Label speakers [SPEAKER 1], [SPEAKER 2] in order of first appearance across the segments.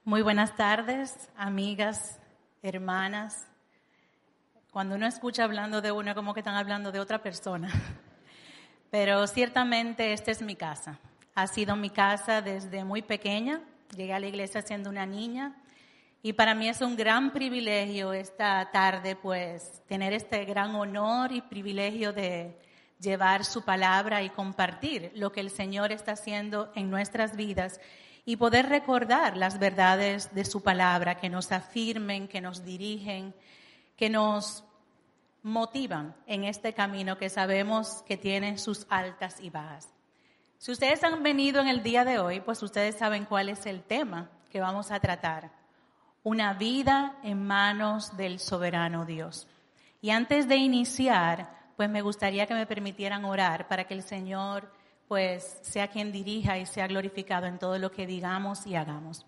[SPEAKER 1] Muy buenas tardes, amigas, hermanas. Cuando uno escucha hablando de uno, como que están hablando de otra persona. Pero ciertamente esta es mi casa. Ha sido mi casa desde muy pequeña. Llegué a la iglesia siendo una niña. Y para mí es un gran privilegio esta tarde, pues, tener este gran honor y privilegio de llevar su palabra y compartir lo que el Señor está haciendo en nuestras vidas y poder recordar las verdades de su palabra que nos afirmen, que nos dirigen, que nos motivan en este camino que sabemos que tiene sus altas y bajas. Si ustedes han venido en el día de hoy, pues ustedes saben cuál es el tema que vamos a tratar. Una vida en manos del soberano Dios. Y antes de iniciar, pues me gustaría que me permitieran orar para que el Señor pues sea quien dirija y sea glorificado en todo lo que digamos y hagamos.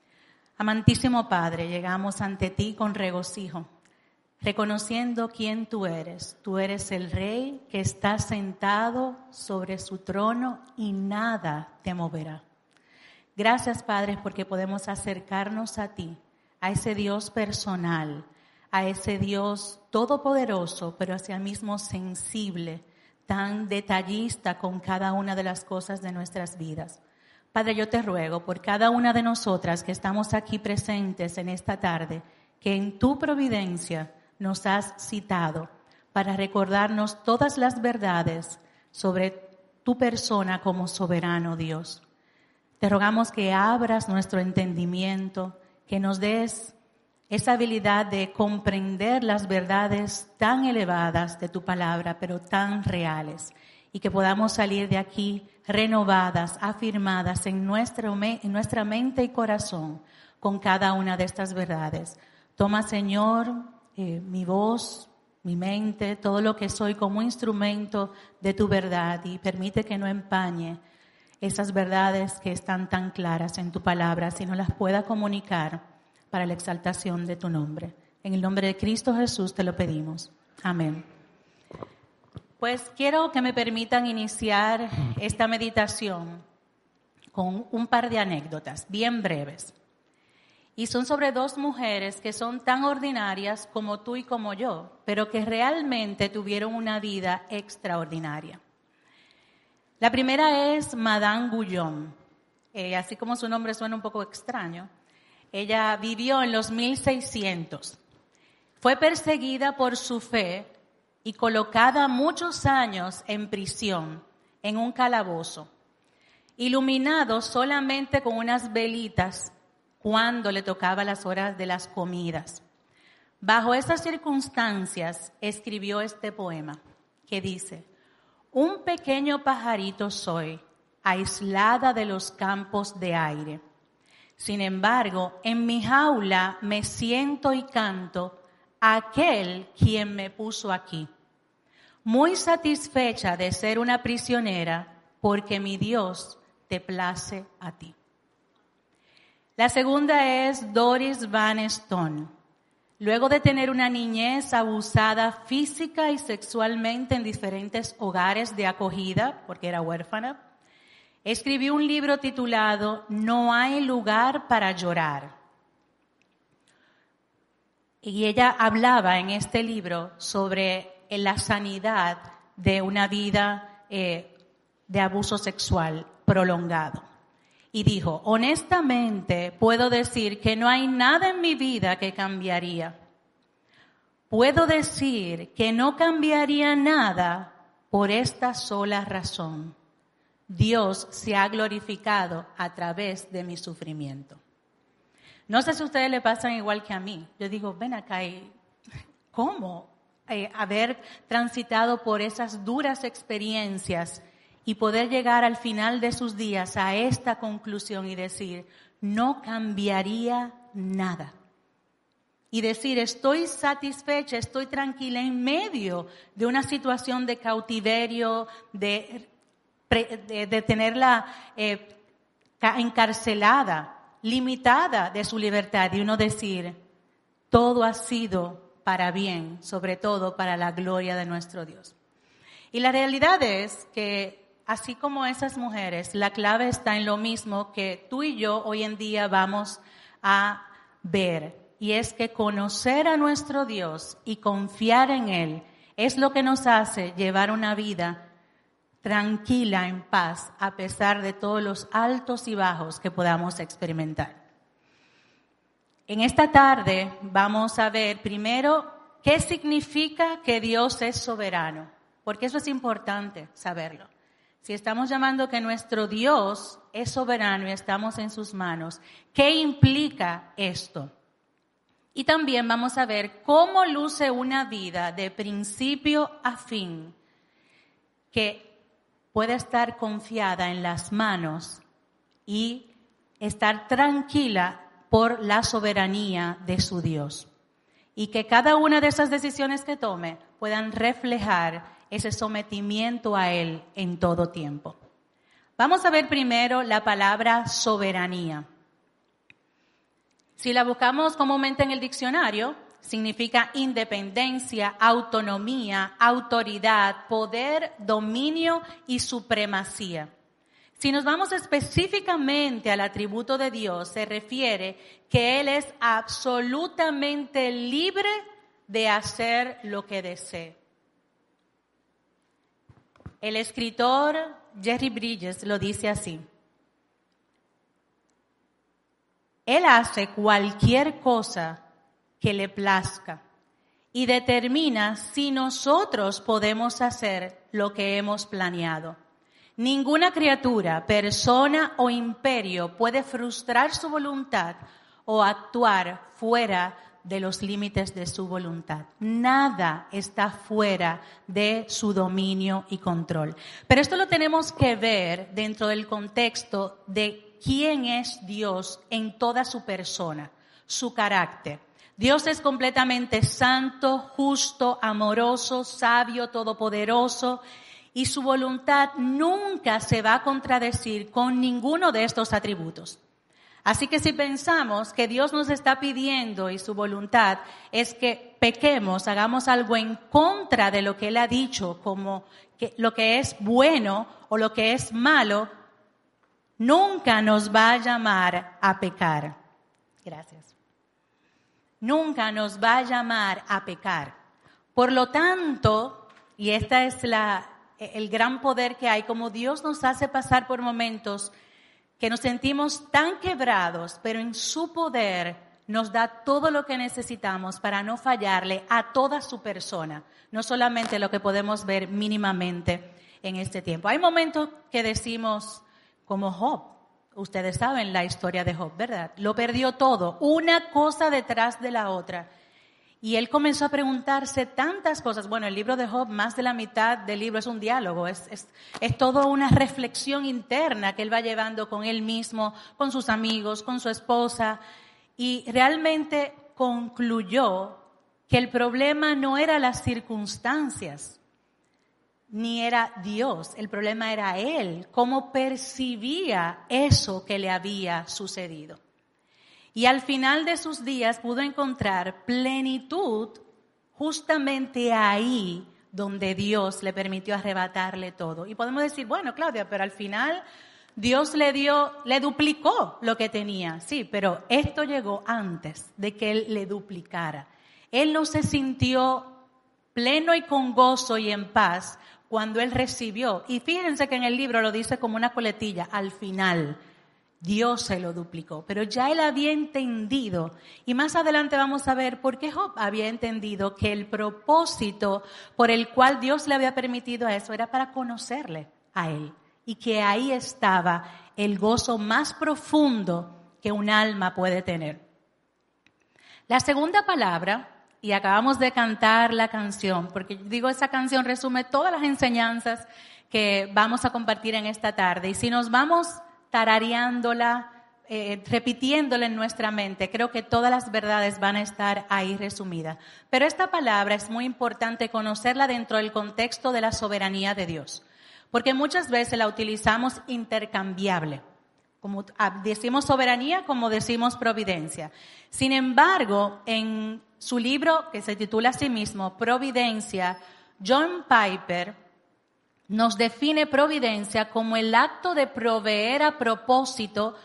[SPEAKER 1] Amantísimo Padre, llegamos ante ti con regocijo, reconociendo quién tú eres. Tú eres el Rey que está sentado sobre su trono y nada te moverá. Gracias, Padre, porque podemos acercarnos a ti, a ese Dios personal, a ese Dios todopoderoso, pero hacia el mismo sensible, tan detallista con cada una de las cosas de nuestras vidas. Padre, yo te ruego por cada una de nosotras que estamos aquí presentes en esta tarde, que en tu providencia nos has citado para recordarnos todas las verdades sobre tu persona como soberano Dios. Te rogamos que abras nuestro entendimiento, que nos des esa habilidad de comprender las verdades tan elevadas de tu palabra, pero tan reales, y que podamos salir de aquí renovadas, afirmadas en nuestra mente y corazón con cada una de estas verdades. Toma, Señor, mi voz, mi mente, todo lo que soy como instrumento de tu verdad y permite que no empañe esas verdades que están tan claras en tu palabra, sino las pueda comunicar para la exaltación de tu nombre. En el nombre de Cristo Jesús te lo pedimos. Amén. Pues quiero que me permitan iniciar esta meditación con un par de anécdotas bien breves. Y son sobre dos mujeres que son tan ordinarias como tú y como yo, pero que realmente tuvieron una vida extraordinaria. La primera es Madame Guyon. Así como su nombre suena un poco extraño. Ella vivió en los 1600. Fue perseguida por su fe y colocada muchos años en prisión, en un calabozo, iluminado solamente con unas velitas cuando le tocaba las horas de las comidas. Bajo esas circunstancias escribió este poema que dice: un pequeño pajarito soy, aislada de los campos de aire. Sin embargo, en mi jaula me siento y canto a aquel quien me puso aquí. Muy satisfecha de ser una prisionera, porque mi Dios te place a ti. La segunda es Doris Van Stone. Luego de tener una niñez abusada física y sexualmente en diferentes hogares de acogida, porque era huérfana, escribió un libro titulado No hay lugar para llorar. Y ella hablaba en este libro sobre la sanidad de una vida de abuso sexual prolongado. Y dijo, honestamente puedo decir que no hay nada en mi vida que cambiaría. Puedo decir que no cambiaría nada por esta sola razón. Dios se ha glorificado a través de mi sufrimiento. No sé si a ustedes le pasan igual que a mí. Yo digo, ven acá, ¿cómo haber transitado por esas duras experiencias y poder llegar al final de sus días a esta conclusión y decir, no cambiaría nada? Y decir, estoy satisfecha, estoy tranquila en medio de una situación de cautiverio, de tenerla encarcelada, limitada de su libertad, y uno decir, todo ha sido para bien, sobre todo para la gloria de nuestro Dios. Y la realidad es que, así como esas mujeres, la clave está en lo mismo que tú y yo hoy en día vamos a ver. Y es que conocer a nuestro Dios y confiar en Él es lo que nos hace llevar una vida tranquila, en paz, a pesar de todos los altos y bajos que podamos experimentar. En esta tarde vamos a ver primero qué significa que Dios es soberano, porque eso es importante saberlo. Si estamos llamando que nuestro Dios es soberano y estamos en sus manos, ¿qué implica esto? Y también vamos a ver cómo luce una vida de principio a fin que puede estar confiada en las manos y estar tranquila por la soberanía de su Dios. Y que cada una de esas decisiones que tome puedan reflejar ese sometimiento a Él en todo tiempo. Vamos a ver primero la palabra soberanía. Si la buscamos comúnmente en el diccionario, significa independencia, autonomía, autoridad, poder, dominio y supremacía. Si nos vamos específicamente al atributo de Dios, se refiere que Él es absolutamente libre de hacer lo que desee. El escritor Jerry Bridges lo dice así: Él hace cualquier cosa que le plazca y determina si nosotros podemos hacer lo que hemos planeado. Ninguna criatura, persona o imperio puede frustrar su voluntad o actuar fuera de los límites de su voluntad. Nada está fuera de su dominio y control. Pero esto lo tenemos que ver dentro del contexto de quién es Dios en toda su persona, su carácter. Dios es completamente santo, justo, amoroso, sabio, todopoderoso, y su voluntad nunca se va a contradecir con ninguno de estos atributos. Así que si pensamos que Dios nos está pidiendo y su voluntad es que pequemos, hagamos algo en contra de lo que Él ha dicho, como que lo que es bueno o lo que es malo, nunca nos va a llamar a pecar. Gracias. Nunca nos va a llamar a pecar. Por lo tanto, y esta es el gran poder que hay, como Dios nos hace pasar por momentos que nos sentimos tan quebrados, pero en su poder nos da todo lo que necesitamos para no fallarle a toda su persona, no solamente lo que podemos ver mínimamente en este tiempo. Hay momentos que decimos, como Job, ustedes saben la historia de Job, ¿verdad? Lo perdió todo, una cosa detrás de la otra. Y él comenzó a preguntarse tantas cosas. Bueno, el libro de Job, más de la mitad del libro es un diálogo, es toda una reflexión interna que él va llevando con él mismo, con sus amigos, con su esposa. Y realmente concluyó que el problema no era las circunstancias, ni era Dios, el problema era él, cómo percibía eso que le había sucedido. Y al final de sus días pudo encontrar plenitud justamente ahí donde Dios le permitió arrebatarle todo. Y podemos decir, bueno, Claudia, pero al final Dios le duplicó lo que tenía. Sí, pero esto llegó antes de que Él le duplicara. Él no se sintió pleno y con gozo y en paz cuando Él recibió. Y fíjense que en el libro lo dice como una coletilla, al final. Dios se lo duplicó, pero ya él había entendido, y más adelante vamos a ver por qué Job había entendido que el propósito por el cual Dios le había permitido eso era para conocerle a él, y que ahí estaba el gozo más profundo que un alma puede tener. La segunda palabra, y acabamos de cantar la canción, porque digo, esa canción resume todas las enseñanzas que vamos a compartir en esta tarde, y si nos vamos tarareándola, repitiéndola en nuestra mente, creo que todas las verdades van a estar ahí resumidas. Pero esta palabra es muy importante conocerla dentro del contexto de la soberanía de Dios, porque muchas veces la utilizamos intercambiable, como decimos soberanía, como decimos providencia. Sin embargo, en su libro que se titula a sí mismo, Providencia, John Piper nos define providencia como el acto de proveer a propósito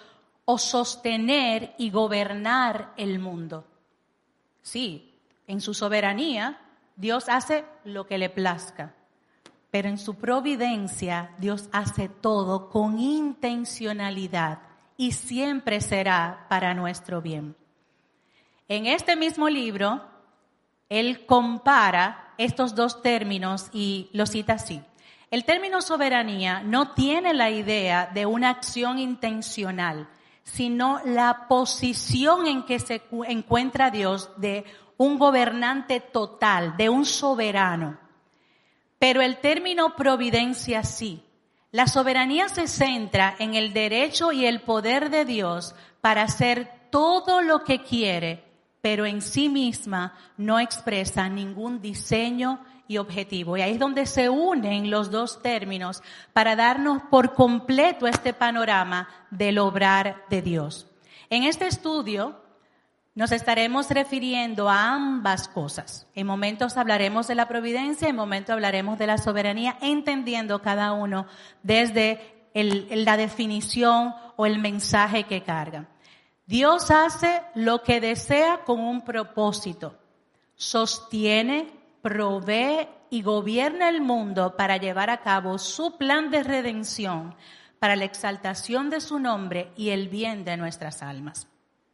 [SPEAKER 1] o sostener y gobernar el mundo. Sí, en su soberanía, Dios hace lo que le plazca, pero en su providencia, Dios hace todo con intencionalidad y siempre será para nuestro bien. En este mismo libro, él compara estos dos términos y lo cita así. El término soberanía no tiene la idea de una acción intencional, sino la posición en que se encuentra Dios de un gobernante total, de un soberano. Pero el término providencia sí. La soberanía se centra en el derecho y el poder de Dios para hacer todo lo que quiere, pero en sí misma no expresa ningún diseño y objetivo. Y ahí es donde se unen los dos términos para darnos por completo este panorama del obrar de Dios. En este estudio nos estaremos refiriendo a ambas cosas. En momentos hablaremos de la providencia, en momentos hablaremos de la soberanía, entendiendo cada uno desde la definición o el mensaje que carga. Dios hace lo que desea con un propósito. Sostiene, provee y gobierna el mundo para llevar a cabo su plan de redención, para la exaltación de su nombre y el bien de nuestras almas.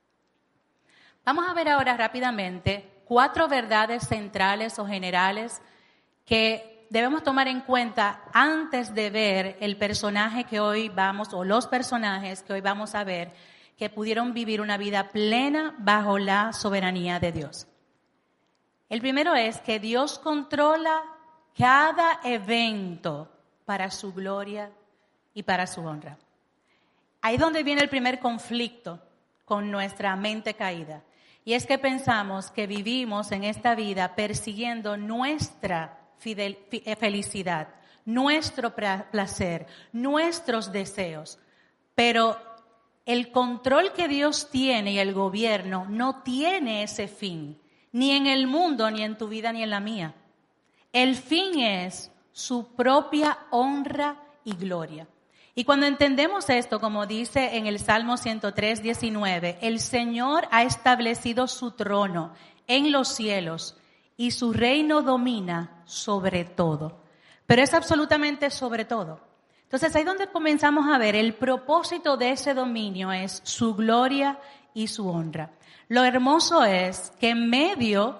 [SPEAKER 1] Vamos a ver ahora rápidamente 4 verdades centrales o generales que debemos tomar en cuenta antes de ver el personaje que hoy vamos, o los personajes que hoy vamos a ver, que pudieron vivir una vida plena bajo la soberanía de Dios. El primero es que Dios controla cada evento para su gloria y para su honra. Ahí es donde viene el primer conflicto con nuestra mente caída. Y es que pensamos que vivimos en esta vida persiguiendo nuestra felicidad, nuestro placer, nuestros deseos. Pero el control que Dios tiene y el gobierno no tiene ese fin, ni en el mundo, ni en tu vida, ni en la mía. El fin es su propia honra y gloria. Y cuando entendemos esto, como dice en el Salmo 103, 19, el Señor ha establecido su trono en los cielos y su reino domina sobre todo. Pero es absolutamente sobre todo. Entonces ahí es donde comenzamos a ver el propósito de ese dominio es su gloria y su honra. Lo hermoso es que en medio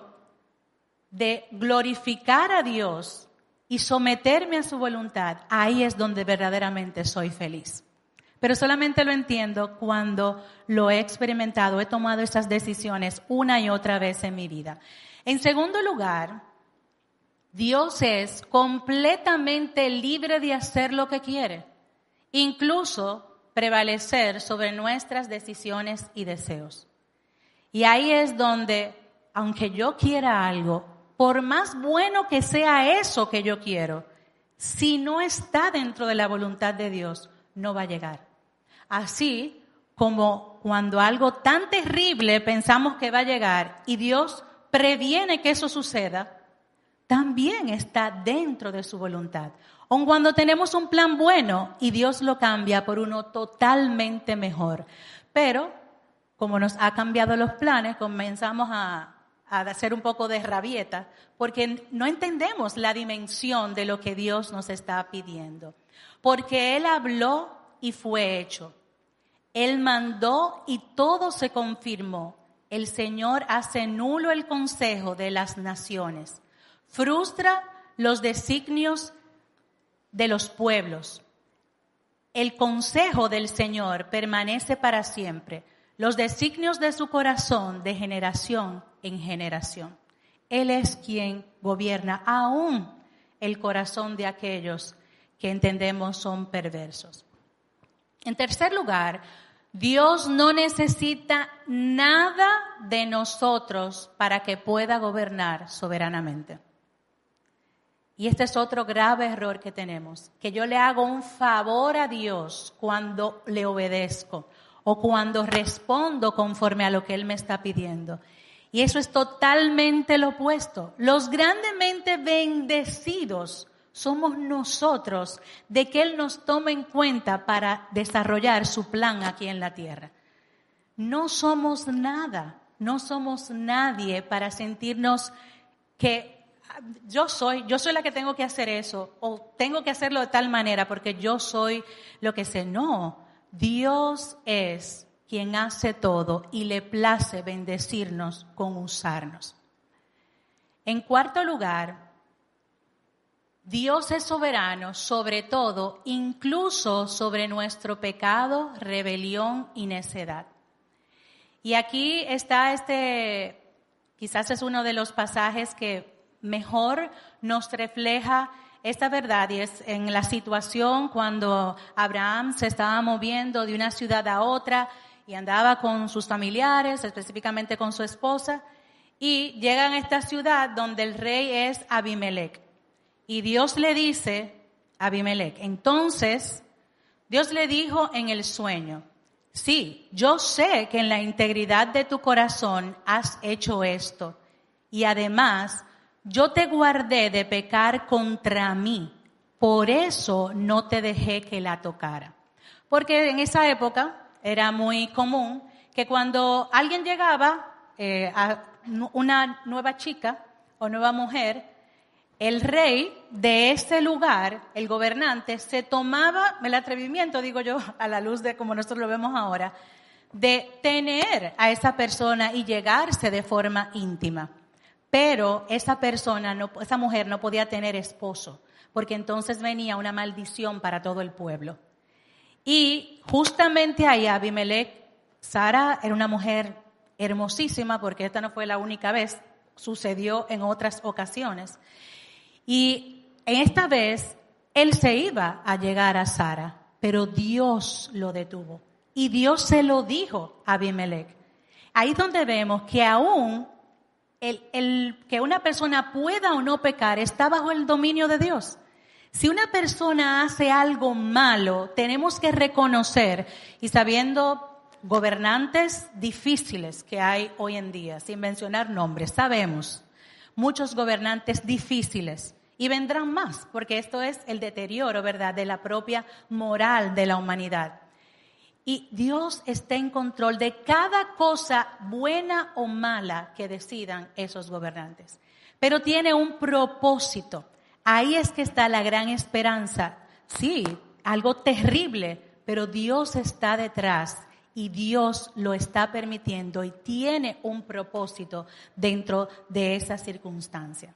[SPEAKER 1] de glorificar a Dios y someterme a su voluntad, ahí es donde verdaderamente soy feliz. Pero solamente lo entiendo cuando lo he experimentado, he tomado esas decisiones una y otra vez en mi vida. En segundo lugar, Dios es completamente libre de hacer lo que quiere, incluso prevalecer sobre nuestras decisiones y deseos. Y ahí es donde, aunque yo quiera algo, por más bueno que sea eso que yo quiero, si no está dentro de la voluntad de Dios, no va a llegar. Así como cuando algo tan terrible pensamos que va a llegar y Dios previene que eso suceda, también está dentro de su voluntad. Aun cuando tenemos un plan bueno y Dios lo cambia por uno totalmente mejor. Pero, como nos ha cambiado los planes, comenzamos a hacer un poco de rabieta, porque no entendemos la dimensión de lo que Dios nos está pidiendo. Porque Él habló y fue hecho. Él mandó y todo se confirmó. El Señor hace nulo el consejo de las naciones. Frustra los designios de los pueblos. El consejo del Señor permanece para siempre. Los designios de su corazón de generación en generación. Él es quien gobierna aún el corazón de aquellos que entendemos son perversos. En tercer lugar, Dios no necesita nada de nosotros para que pueda gobernar soberanamente. Y este es otro grave error que tenemos, que yo le hago un favor a Dios cuando le obedezco o cuando respondo conforme a lo que Él me está pidiendo. Y eso es totalmente lo opuesto. Los grandemente bendecidos somos nosotros de que Él nos tome en cuenta para desarrollar su plan aquí en la tierra. No somos nada, no somos nadie para sentirnos que yo soy la que tengo que hacer eso o tengo que hacerlo de tal manera porque yo soy lo que sé. No, Dios es quien hace todo y le place bendecirnos con usarnos. En cuarto lugar, Dios es soberano sobre todo, incluso sobre nuestro pecado, rebelión y necedad. Y aquí está quizás es uno de los pasajes que mejor nos refleja esta verdad, y es en la situación cuando Abraham se estaba moviendo de una ciudad a otra y andaba con sus familiares, específicamente con su esposa, y llegan a esta ciudad donde el rey es Abimelec. Y Dios le dice a Abimelec, entonces Dios le dijo en el sueño, sí, yo sé que en la integridad de tu corazón has hecho esto, y además yo te guardé de pecar contra mí, por eso no te dejé que la tocara. Porque en esa época era muy común que cuando alguien llegaba a una nueva chica o nueva mujer, el rey de ese lugar, el gobernante, se tomaba el atrevimiento, digo yo, a la luz de como nosotros lo vemos ahora, de tener a esa persona y llegarse de forma íntima. Pero esa mujer no podía tener esposo, porque entonces venía una maldición para todo el pueblo. Y justamente ahí Abimelec, Sara era una mujer hermosísima, porque esta no fue la única vez, sucedió en otras ocasiones. Y esta vez él se iba a llegar a Sara, pero Dios lo detuvo. Y Dios se lo dijo a Abimelec. Ahí es donde vemos que aún que una persona pueda o no pecar está bajo el dominio de Dios. Si una persona hace algo malo, tenemos que reconocer, y sabiendo gobernantes difíciles que hay hoy en día, sin mencionar nombres, sabemos muchos gobernantes difíciles y vendrán más, porque esto es el deterioro, ¿verdad?, de la propia moral de la humanidad. Y Dios está en control de cada cosa buena o mala que decidan esos gobernantes. Pero tiene un propósito. Ahí es que está la gran esperanza. Sí, algo terrible, pero Dios está detrás y Dios lo está permitiendo y tiene un propósito dentro de esa circunstancia.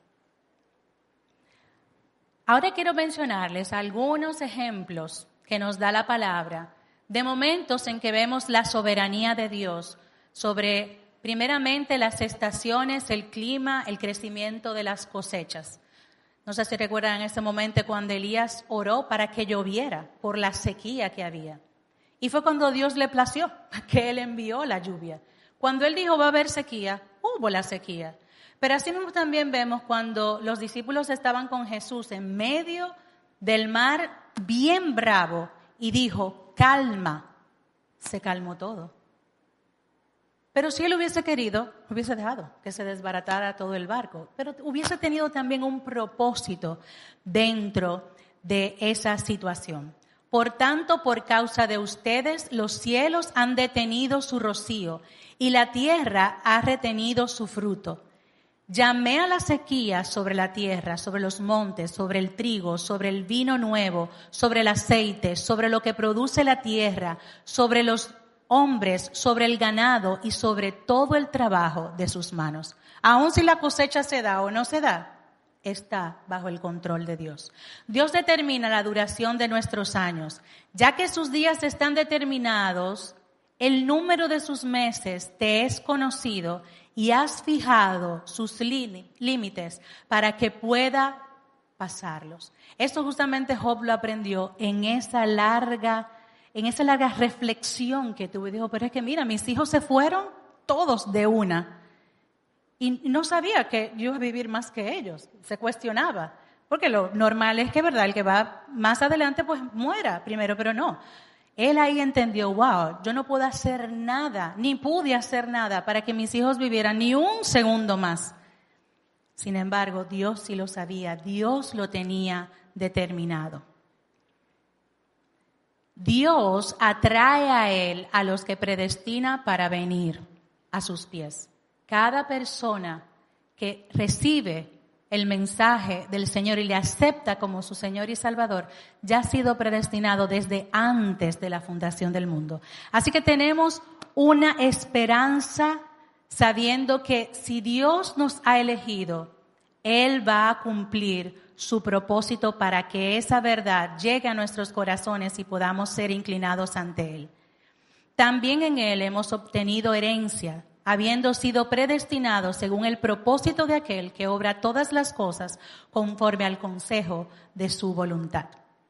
[SPEAKER 1] Ahora quiero mencionarles algunos ejemplos que nos da la palabra de momentos en que vemos la soberanía de Dios sobre, primeramente, las estaciones, el clima, el crecimiento de las cosechas. No sé si recuerdan en ese momento cuando Elías oró para que lloviera por la sequía que había. Y fue cuando Dios le plació que Él envió la lluvia. Cuando Él dijo va a haber sequía, hubo la sequía. Pero así mismo también vemos cuando los discípulos estaban con Jesús en medio del mar bien bravo y dijo, calma, se calmó todo. Pero si Él hubiese querido, hubiese dejado que se desbaratara todo el barco. Pero hubiese tenido también un propósito dentro de esa situación. Por tanto, por causa de ustedes, los cielos han detenido su rocío y la tierra ha retenido su fruto. Llamé a la sequía sobre la tierra, sobre los montes, sobre el trigo, sobre el vino nuevo, sobre el aceite, sobre lo que produce la tierra, sobre los hombres, sobre el ganado y sobre todo el trabajo de sus manos. Aun si la cosecha se da o no se da, está bajo el control de Dios. Dios determina la duración de nuestros años. Ya que sus días están determinados, el número de sus meses te es conocido y has fijado sus límites para que pueda pasarlos. Esto justamente Job lo aprendió en esa larga reflexión que tuvo. Y dijo, pero es que mira, mis hijos se fueron todos de una. Y no sabía que yo iba a vivir más que ellos. Se cuestionaba. Porque lo normal es que, ¿verdad?, el que va más adelante pues muera primero, pero no. Él ahí entendió, wow, yo no puedo hacer nada, ni pude hacer nada para que mis hijos vivieran ni un segundo más. Sin embargo, Dios sí lo sabía, Dios lo tenía determinado. Dios atrae a Él a los que predestina para venir a sus pies. Cada persona que recibe el mensaje del Señor y le acepta como su Señor y Salvador, ya ha sido predestinado desde antes de la fundación del mundo. Así que tenemos una esperanza sabiendo que si Dios nos ha elegido, Él va a cumplir su propósito para que esa verdad llegue a nuestros corazones y podamos ser inclinados ante Él. También en Él hemos obtenido herencia, habiendo sido predestinados según el propósito de aquel que obra todas las cosas conforme al consejo de su voluntad.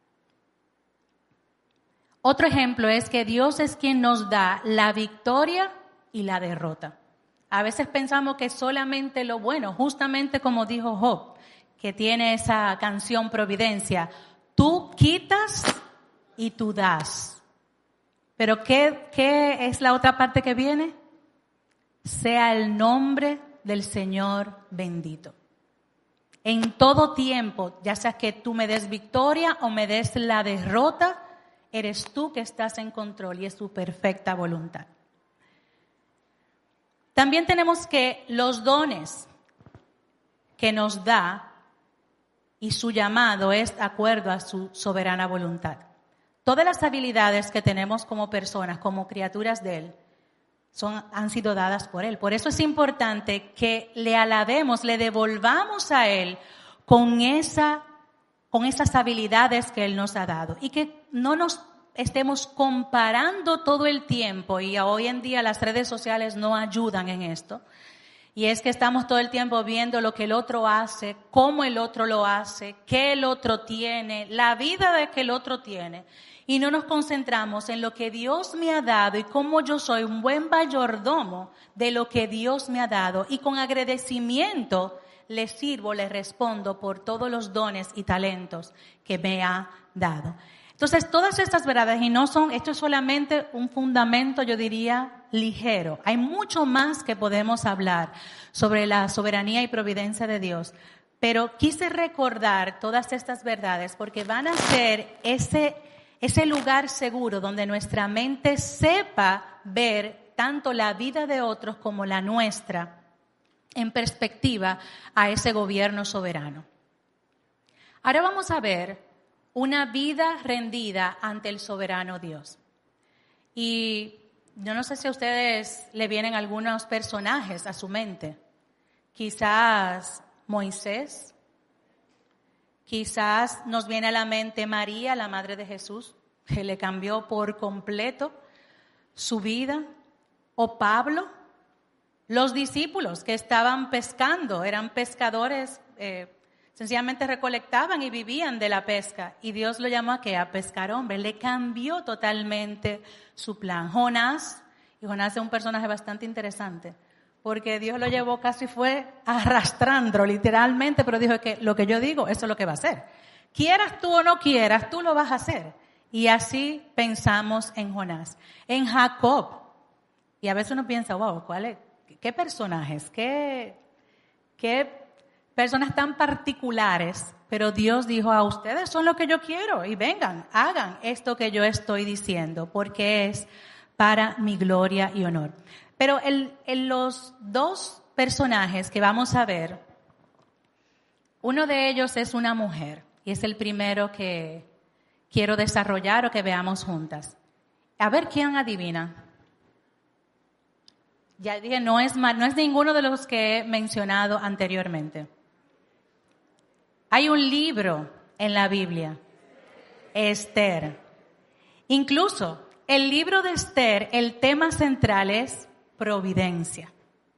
[SPEAKER 1] Otro ejemplo es que Dios es quien nos da la victoria y la derrota. A veces pensamos que solamente lo bueno, justamente como dijo Job, que tiene esa canción Providencia, tú quitas y tú das. Pero ¿qué es la otra parte que viene? Sea el nombre del Señor bendito. En todo tiempo, ya sea que tú me des victoria o me des la derrota, eres tú que estás en control y es tu perfecta voluntad. También tenemos que los dones que nos da y su llamado es de acuerdo a su soberana voluntad. Todas las habilidades que tenemos como personas, como criaturas de Él, han sido dadas por Él. Por eso es importante que le alabemos, le devolvamos a Él con esas habilidades que Él nos ha dado. Y que no nos estemos comparando todo el tiempo, y hoy en día las redes sociales no ayudan en esto. Y es que estamos todo el tiempo viendo lo que el otro hace, cómo el otro lo hace, qué el otro tiene, la vida de que el otro tiene. Y no nos concentramos en lo que Dios me ha dado y cómo yo soy un buen mayordomo de lo que Dios me ha dado. Y con agradecimiento le sirvo, le respondo por todos los dones y talentos que me ha dado. Entonces, todas estas verdades, esto es solamente un fundamento, yo diría, ligero. Hay mucho más que podemos hablar sobre la soberanía y providencia de Dios. Pero quise recordar todas estas verdades porque van a ser ese lugar seguro donde nuestra mente sepa ver tanto la vida de otros como la nuestra en perspectiva a ese gobierno soberano. Ahora vamos a ver una vida rendida ante el soberano Dios. Y yo no sé si a ustedes le vienen algunos personajes a su mente. Quizás Moisés. Quizás nos viene a la mente María, la madre de Jesús, que le cambió por completo su vida. O Pablo. Los discípulos que estaban pescando, eran pescadores, sencillamente recolectaban y vivían de la pesca. Y Dios lo llamó a pescar hombres. Le cambió totalmente su plan. Jonás es un personaje bastante interesante. Porque Dios lo llevó casi fue arrastrando literalmente, pero dijo que lo que yo digo, eso es lo que va a hacer. Quieras tú o no quieras, tú lo vas a hacer. Y así pensamos en Jonás. En Jacob. Y a veces uno piensa, wow, ¿qué personajes? ¿Qué personas tan particulares? Pero Dios dijo, a ustedes son lo que yo quiero. Y vengan, hagan esto que yo estoy diciendo, porque es para mi gloria y honor. Pero en los dos personajes que vamos a ver, uno de ellos es una mujer, y es el primero que quiero desarrollar o que veamos juntas. A ver quién adivina. Ya dije, no es ninguno de los que he mencionado anteriormente. Hay un libro en la Biblia, Esther. Incluso el libro de Esther, el tema central es providencia.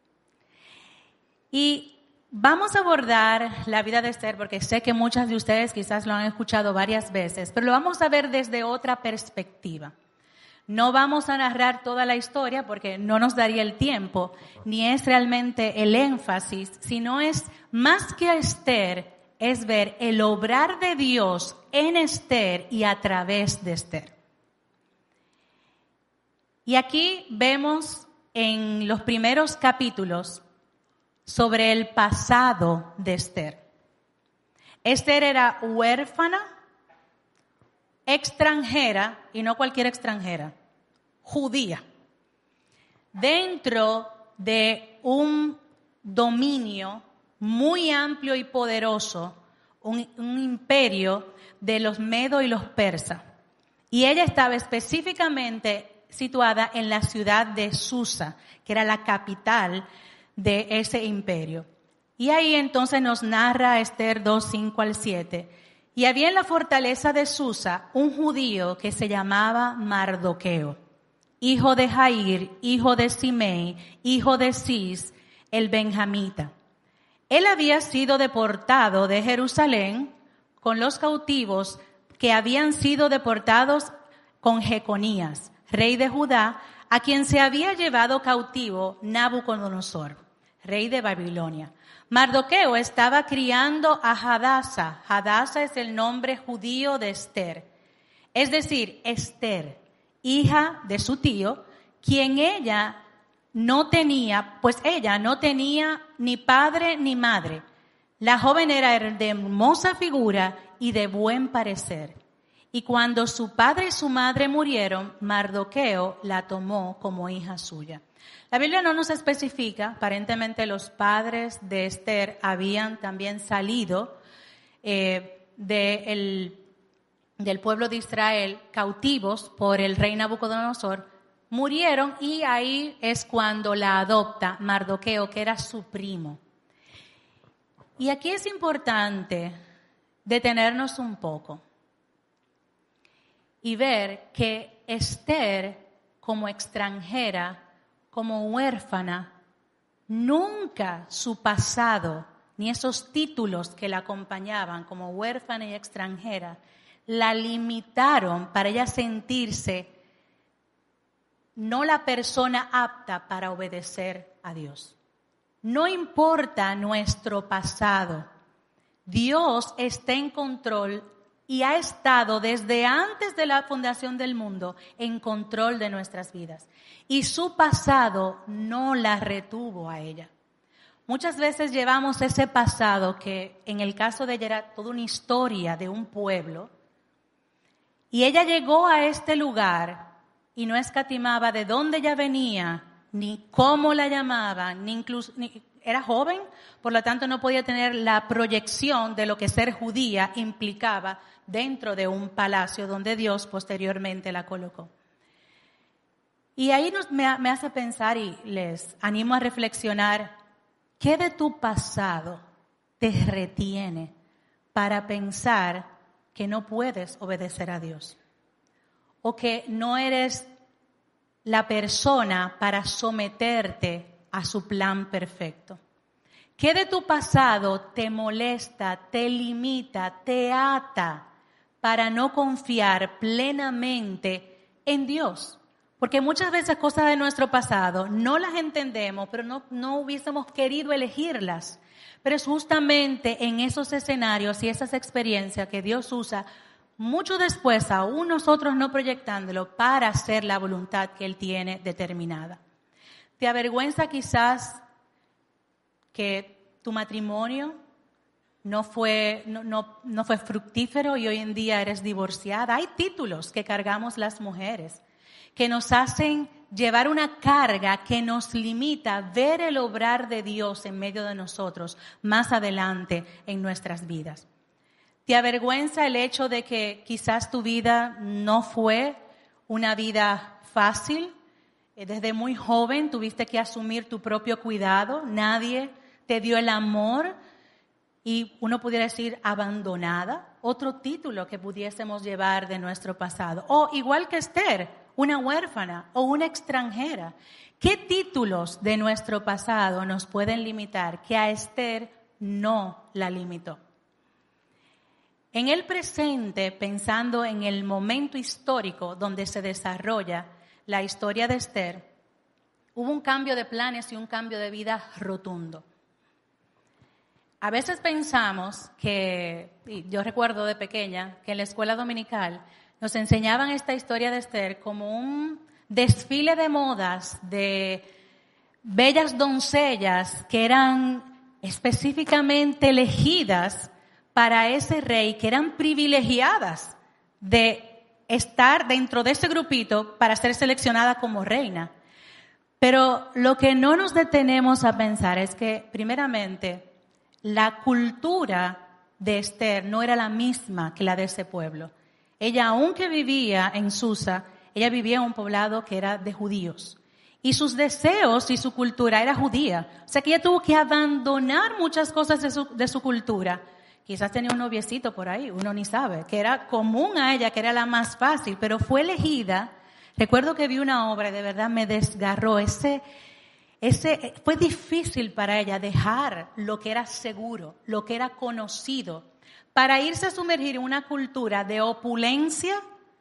[SPEAKER 1] Y vamos a abordar la vida de Esther porque sé que muchas de ustedes quizás lo han escuchado varias veces, pero lo vamos a ver desde otra perspectiva. No vamos a narrar toda la historia porque no nos daría el tiempo, ni es realmente el énfasis, sino es más que a Esther, es ver el obrar de Dios en Esther y a través de Esther. Y aquí vemos en los primeros capítulos sobre el pasado de Esther. Esther era huérfana, extranjera, y no cualquier extranjera, judía, dentro de un dominio muy amplio y poderoso, un imperio de los medos y los persas. Y ella estaba específicamente situada en la ciudad de Susa, que era la capital de ese imperio. Y ahí entonces nos narra Esther 2, 5 al 7. Y había en la fortaleza de Susa un judío que se llamaba Mardoqueo, hijo de Jair, hijo de Simei, hijo de Cis, el benjamita. Él había sido deportado de Jerusalén con los cautivos que habían sido deportados con Jeconías, rey de Judá, a quien se había llevado cautivo Nabucodonosor, rey de Babilonia. Mardoqueo estaba criando a Hadasa. Hadasa es el nombre judío de Esther. Es decir, Esther, hija de su tío, quien ella no tenía ni padre ni madre. La joven era de hermosa figura y de buen parecer. Y cuando su padre y su madre murieron, Mardoqueo la tomó como hija suya. La Biblia no nos especifica, aparentemente los padres de Esther habían también salido del pueblo de Israel cautivos por el rey Nabucodonosor, murieron y ahí es cuando la adopta Mardoqueo, que era su primo. Y aquí es importante detenernos un poco y ver que Esther, como extranjera, como huérfana, nunca su pasado, ni esos títulos que la acompañaban como huérfana y extranjera, la limitaron para ella sentirse no la persona apta para obedecer a Dios. No importa nuestro pasado, Dios está en control y ha estado desde antes de la fundación del mundo en control de nuestras vidas. Y su pasado no la retuvo a ella. Muchas veces llevamos ese pasado que en el caso de ella era toda una historia de un pueblo. Y ella llegó a este lugar y no escatimaba de dónde ella venía, ni cómo la llamaban, ni era joven, por lo tanto no podía tener la proyección de lo que ser judía implicaba dentro de un palacio donde Dios posteriormente la colocó. Y ahí me hace pensar y les animo a reflexionar, ¿qué de tu pasado te retiene para pensar que no puedes obedecer a Dios? O que no eres la persona para someterte a su plan perfecto. ¿Qué de tu pasado te molesta, te limita, te ata para no confiar plenamente en Dios? Porque muchas veces cosas de nuestro pasado no las entendemos, pero no hubiésemos querido elegirlas. Pero es justamente en esos escenarios y esas experiencias que Dios usa mucho después, aún nosotros no proyectándolo, para hacer la voluntad que Él tiene determinada. ¿Te avergüenza quizás que tu matrimonio no fue fructífero y hoy en día eres divorciada? Hay títulos que cargamos las mujeres que nos hacen llevar una carga que nos limita a ver el obrar de Dios en medio de nosotros más adelante en nuestras vidas. ¿Te avergüenza el hecho de que quizás tu vida no fue una vida fácil? Desde muy joven tuviste que asumir tu propio cuidado, nadie te dio el amor y uno pudiera decir abandonada, otro título que pudiésemos llevar de nuestro pasado. O igual que Esther, una huérfana o una extranjera. ¿Qué títulos de nuestro pasado nos pueden limitar que a Esther no la limitó? En el presente, pensando en el momento histórico donde se desarrolla la historia de Esther, hubo un cambio de planes y un cambio de vida rotundo. A veces pensamos que, y yo recuerdo de pequeña, que en la escuela dominical nos enseñaban esta historia de Esther como un desfile de modas de bellas doncellas que eran específicamente elegidas para ese rey, que eran privilegiadas de estar dentro de ese grupito para ser seleccionada como reina. Pero lo que no nos detenemos a pensar es que, primeramente, la cultura de Esther no era la misma que la de ese pueblo. Ella, aunque vivía en Susa, ella vivía en un poblado que era de judíos. Y sus deseos y su cultura era judía. O sea que ella tuvo que abandonar muchas cosas de su cultura. Quizás tenía un noviecito por ahí, uno ni sabe, que era común a ella, que era la más fácil, pero fue elegida. Recuerdo que vi una obra y de verdad me desgarró. Fue difícil para ella dejar lo que era seguro, lo que era conocido, para irse a sumergir en una cultura de opulencia,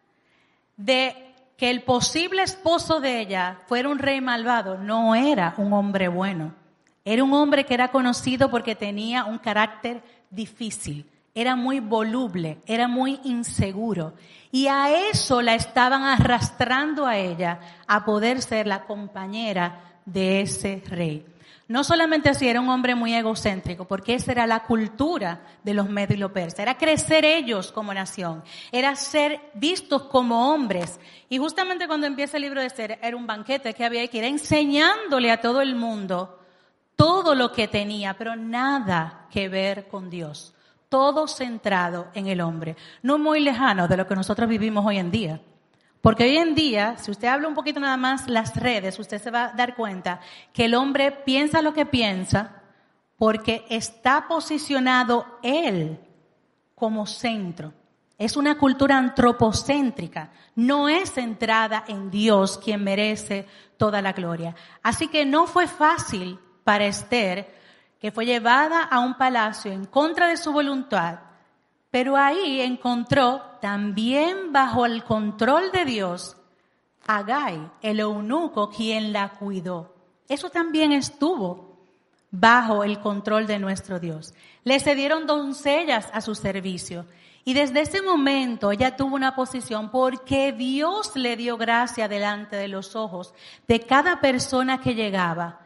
[SPEAKER 1] de que el posible esposo de ella fuera un rey malvado. No era un hombre bueno. Era un hombre que era conocido porque tenía un carácter difícil. Era muy voluble, era muy inseguro. Y a eso la estaban arrastrando a ella a poder ser la compañera de ese rey. No solamente así, era un hombre muy egocéntrico, porque esa era la cultura de los medios y los persas. Era crecer ellos como nación, era ser vistos como hombres. Y justamente cuando empieza el libro de Esther, era un banquete que había que ir enseñándole a todo el mundo todo lo que tenía, pero nada que ver con Dios. Todo centrado en el hombre. No muy lejano de lo que nosotros vivimos hoy en día. Porque hoy en día, si usted habla un poquito nada más las redes, usted se va a dar cuenta que el hombre piensa lo que piensa porque está posicionado él como centro. Es una cultura antropocéntrica, no es centrada en Dios, quien merece toda la gloria. Así que no fue fácil para Esther, que fue llevada a un palacio en contra de su voluntad, pero ahí encontró también bajo el control de Dios a Gai, el eunuco, quien la cuidó. Eso también estuvo bajo el control de nuestro Dios. Le cedieron doncellas a su servicio y desde ese momento ella tuvo una posición porque Dios le dio gracia delante de los ojos de cada persona que llegaba.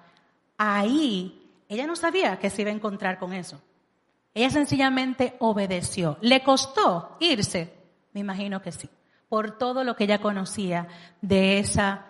[SPEAKER 1] Ahí ella no sabía que se iba a encontrar con eso. Ella sencillamente obedeció. ¿Le costó irse? Me imagino que sí, por todo lo que ella conocía de esa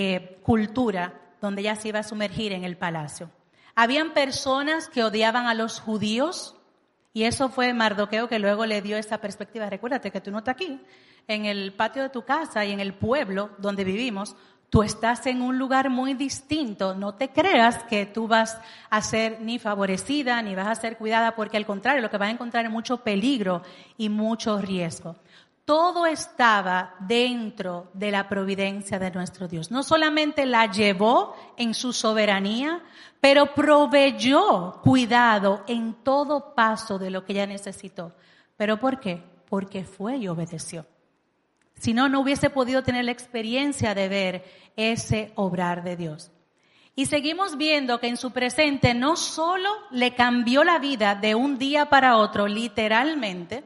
[SPEAKER 1] cultura donde ella se iba a sumergir en el palacio. Habían personas que odiaban a los judíos y eso fue Mardoqueo que luego le dio esa perspectiva. Recuérdate que tú no estás aquí, en el patio de tu casa y en el pueblo donde vivimos. Tú estás en un lugar muy distinto. No te creas que tú vas a ser ni favorecida ni vas a ser cuidada, porque al contrario, lo que vas a encontrar es mucho peligro y mucho riesgo. Todo estaba dentro de la providencia de nuestro Dios. No solamente la llevó en su soberanía, pero proveyó cuidado en todo paso de lo que ella necesitó. ¿Pero por qué? Porque fue y obedeció. Si no, no hubiese podido tener la experiencia de ver ese obrar de Dios. Y seguimos viendo que en su presente no solo le cambió la vida de un día para otro, literalmente,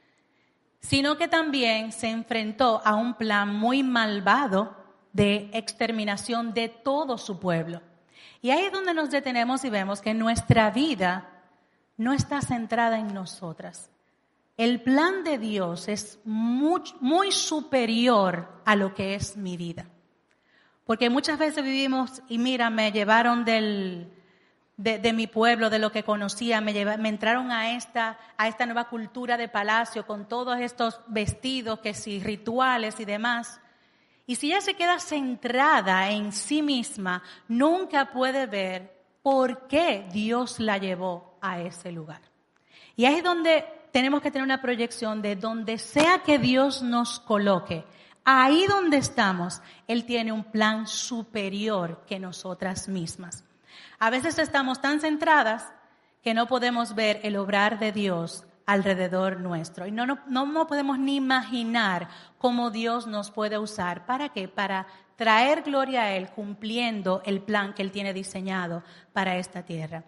[SPEAKER 1] sino que también se enfrentó a un plan muy malvado de exterminación de todo su pueblo. Y ahí es donde nos detenemos y vemos que nuestra vida no está centrada en nosotras. El plan de Dios es muy superior a lo que es mi vida. Porque muchas veces vivimos, y mira, me llevaron de mi pueblo, de lo que conocía, me entraron a esta nueva cultura de palacio con todos estos vestidos, que sí, rituales y demás. Y si ella se queda centrada en sí misma, nunca puede ver por qué Dios la llevó a ese lugar. Y ahí es donde tenemos que tener una proyección de donde sea que Dios nos coloque. Ahí donde estamos, Él tiene un plan superior que nosotras mismas. A veces estamos tan centradas que no podemos ver el obrar de Dios alrededor nuestro. Y no podemos ni imaginar cómo Dios nos puede usar. ¿Para qué? Para traer gloria a Él, cumpliendo el plan que Él tiene diseñado para esta tierra.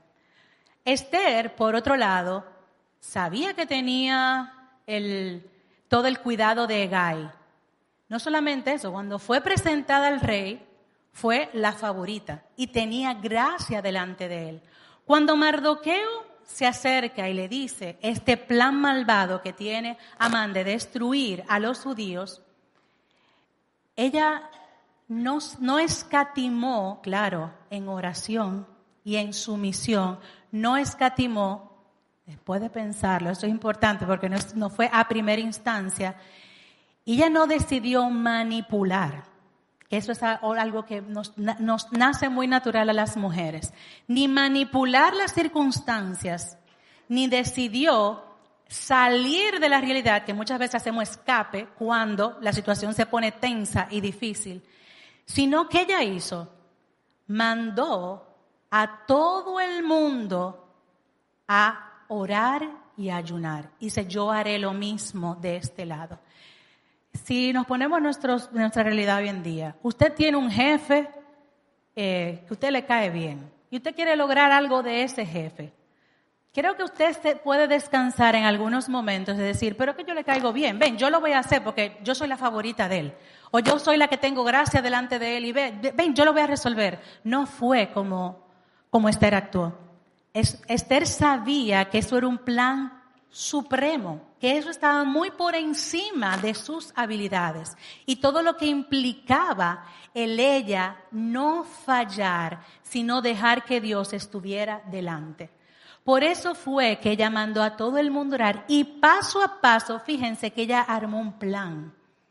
[SPEAKER 1] Esther, por otro lado, sabía que tenía todo el cuidado de Hegai. No solamente eso, cuando fue presentada al rey, fue la favorita y tenía gracia delante de él. Cuando Mardoqueo se acerca y le dice este plan malvado que tiene Amán de destruir a los judíos, ella no escatimó, claro, en oración y en sumisión, no escatimó, después de pensarlo, eso es importante porque no fue a primera instancia, ella no decidió manipular. Eso es algo que nos nace muy natural a las mujeres. Ni manipular las circunstancias, ni decidió salir de la realidad, que muchas veces hacemos escape cuando la situación se pone tensa y difícil, sino que ella mandó a todo el mundo a orar y a ayunar. Dice, yo haré lo mismo de este lado. Si nos ponemos nuestra realidad hoy en día, usted tiene un jefe que usted le cae bien y usted quiere lograr algo de ese jefe. Creo que usted puede descansar en algunos momentos de decir, pero que yo le caigo bien, ven, yo lo voy a hacer porque yo soy la favorita de él. O yo soy la que tengo gracia delante de él y ven, yo lo voy a resolver. No fue como Esther actuó. Esther sabía que eso era un plan supremo, que eso estaba muy por encima de sus habilidades y todo lo que implicaba ella no fallar, sino dejar que Dios estuviera delante. Por eso fue que ella mandó a todo el mundo orar y paso a paso, fíjense que ella armó un plan.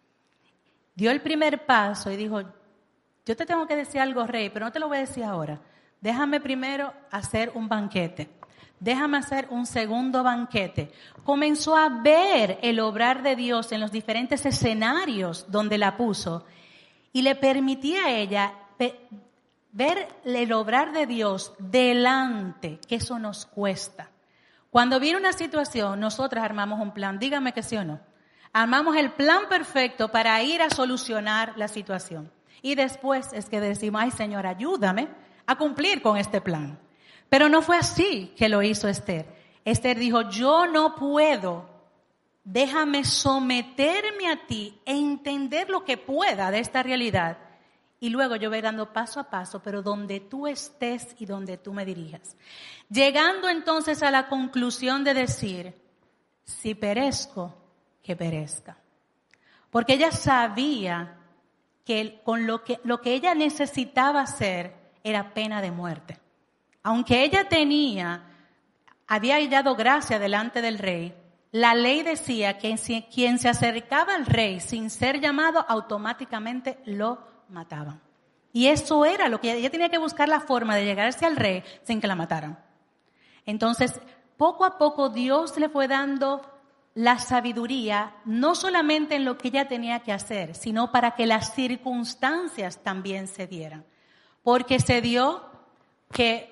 [SPEAKER 1] Dio el primer paso y dijo, yo te tengo que decir algo, rey, pero no te lo voy a decir ahora. Déjame primero hacer un banquete. Déjame hacer un segundo banquete. Comenzó a ver el obrar de Dios en los diferentes escenarios donde la puso y le permitía a ella ver el obrar de Dios delante, que eso nos cuesta. Cuando viene una situación, nosotras armamos un plan, dígame que sí o no. Armamos el plan perfecto para ir a solucionar la situación. Y después es que decimos, ay Señor, ayúdame a cumplir con este plan. Pero no fue así que lo hizo Esther. Esther dijo, yo no puedo, déjame someterme a ti e entender lo que pueda de esta realidad. Y luego yo voy dando paso a paso, pero donde tú estés y donde tú me dirijas. Llegando entonces a la conclusión de decir, si perezco, que perezca. Porque ella sabía que con lo que ella necesitaba hacer era pena de muerte. Aunque ella había hallado gracia delante del rey, la ley decía que quien se acercaba al rey sin ser llamado, automáticamente lo mataban. Y eso era lo que ella tenía que buscar, la forma de llegarse al rey sin que la mataran. Entonces, poco a poco Dios le fue dando la sabiduría, no solamente en lo que ella tenía que hacer, sino para que las circunstancias también se dieran. Porque se dio que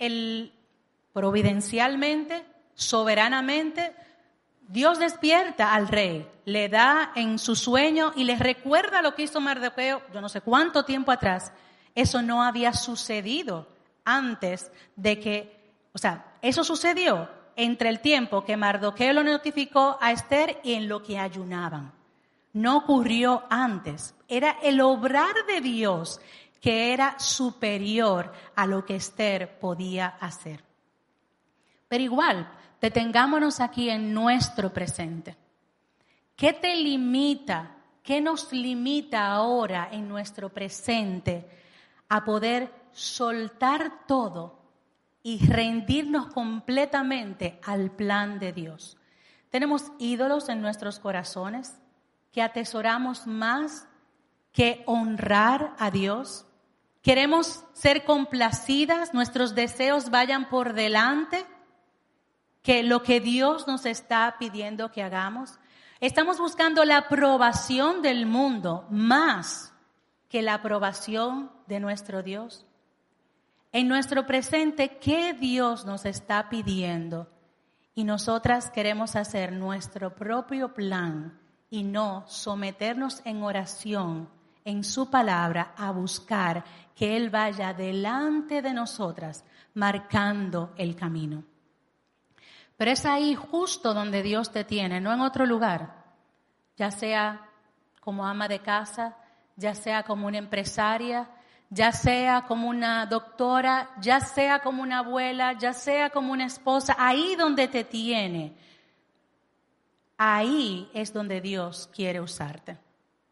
[SPEAKER 1] providencialmente, soberanamente, Dios despierta al rey, le da en su sueño y le recuerda lo que hizo Mardoqueo, yo no sé cuánto tiempo atrás. Eso no había sucedido antes de que, eso sucedió entre el tiempo que Mardoqueo lo notificó a Esther y en lo que ayunaban. No ocurrió antes. Era el obrar de Dios que era superior a lo que Esther podía hacer. Pero igual, detengámonos aquí en nuestro presente. ¿Qué te limita? ¿Qué nos limita ahora en nuestro presente a poder soltar todo y rendirnos completamente al plan de Dios? Tenemos ídolos en nuestros corazones que atesoramos más que honrar a Dios. Queremos ser complacidas, nuestros deseos vayan por delante que lo que Dios nos está pidiendo que hagamos. Estamos buscando la aprobación del mundo más que la aprobación de nuestro Dios. En nuestro presente, ¿qué Dios nos está pidiendo? Y nosotras queremos hacer nuestro propio plan y no someternos en oración, en su palabra, a buscar que Él vaya delante de nosotras, marcando el camino. Pero es ahí justo donde Dios te tiene, no en otro lugar. Ya sea como ama de casa, ya sea como una empresaria, ya sea como una doctora, ya sea como una abuela, ya sea como una esposa. Ahí donde te tiene, ahí es donde Dios quiere usarte.